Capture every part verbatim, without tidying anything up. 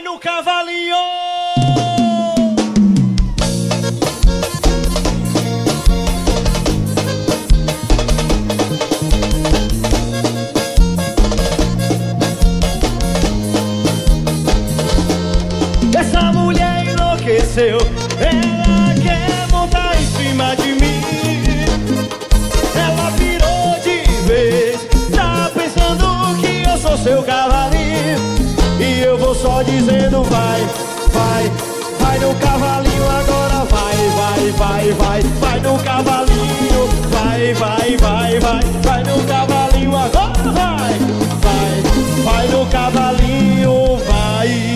no cavalinho. Essa mulher enlouqueceu, ela quer montar em cima de mim. Ela virou de vez, tá pensando que eu sou seu cavalinho. E eu vou só dizendo vai, vai, vai no cavalinho agora. Vai, vai, vai, vai, vai no cavalinho. Vai, vai, vai, vai, vai no cavalinho agora. Vai, vai, vai no cavalinho, vai.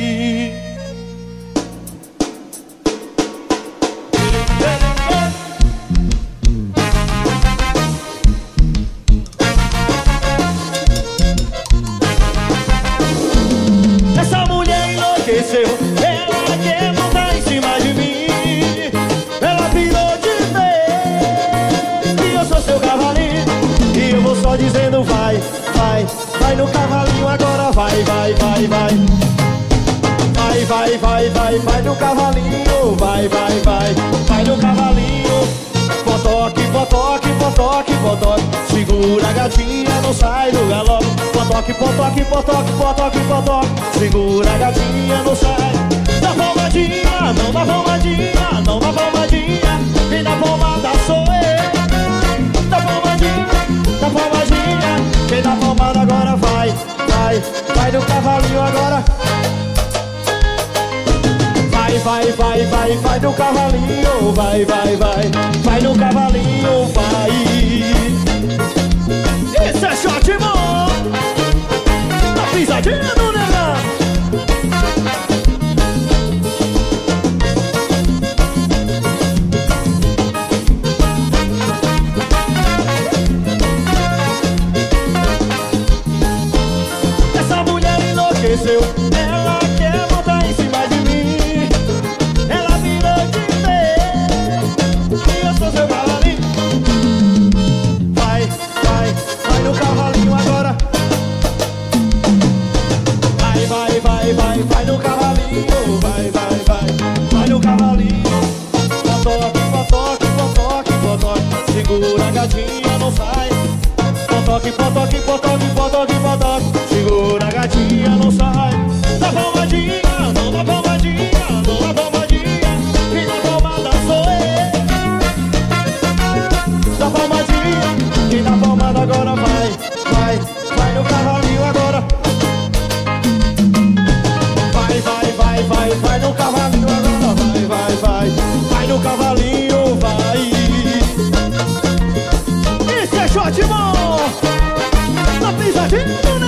Ela quer montar em cima de mim. Ela virou de vez que eu sou seu cavalinho. E eu vou só dizendo vai, vai, vai no cavalinho agora. Vai, vai, vai, vai. Vai, vai, vai, vai, vai no cavalinho. Vai, vai, vai, vai no cavalinho. Potoque, potoque, potoque, potoque. Segura a gatinha, não sai do galope. Potoque, potoque, potoque, potoque, potoque. Segura a gatinha, não sai. Dá palmadinha, não dá palmadinha, não dá palmadinha. Quem dá palmada sou eu. Dá palmadinha, dá palmadinha. Quem dá palmada agora vai, vai, vai no cavalinho agora. Vai, vai, vai, vai, vai no cavalinho. Vai, vai, vai, vai no cavalinho, vai. Esse é shot bom. Tá pisadinha no negão. Essa mulher enlouqueceu. Ela quer montar em cima de mim. Ela virou de vez e eu sou seu cavalinho. Vai, vai, vai no cavalinho agora. Vai, vai, vai, vai, vai no cavalinho. Vai, vai, vai, vai no cavalinho. Potoque, potoque, potoque, potoque. Segura a gatinha, não sai. Potoque, potoque, potoque, potoque, potoque. Segura a gatinha, não sai. Dá palmadinha, não dá palmadinha, não dá palmadinha. Quem dá palmada sou eu. Dá palmadinha, quem dá palmada agora vai, vai, vai no cavalinho agora. Vai, vai, vai, vai, vai no cavalinho agora. Vai, vai, vai, vai no cavalinho, vai. Esse é shot bom. Tá pisadinho.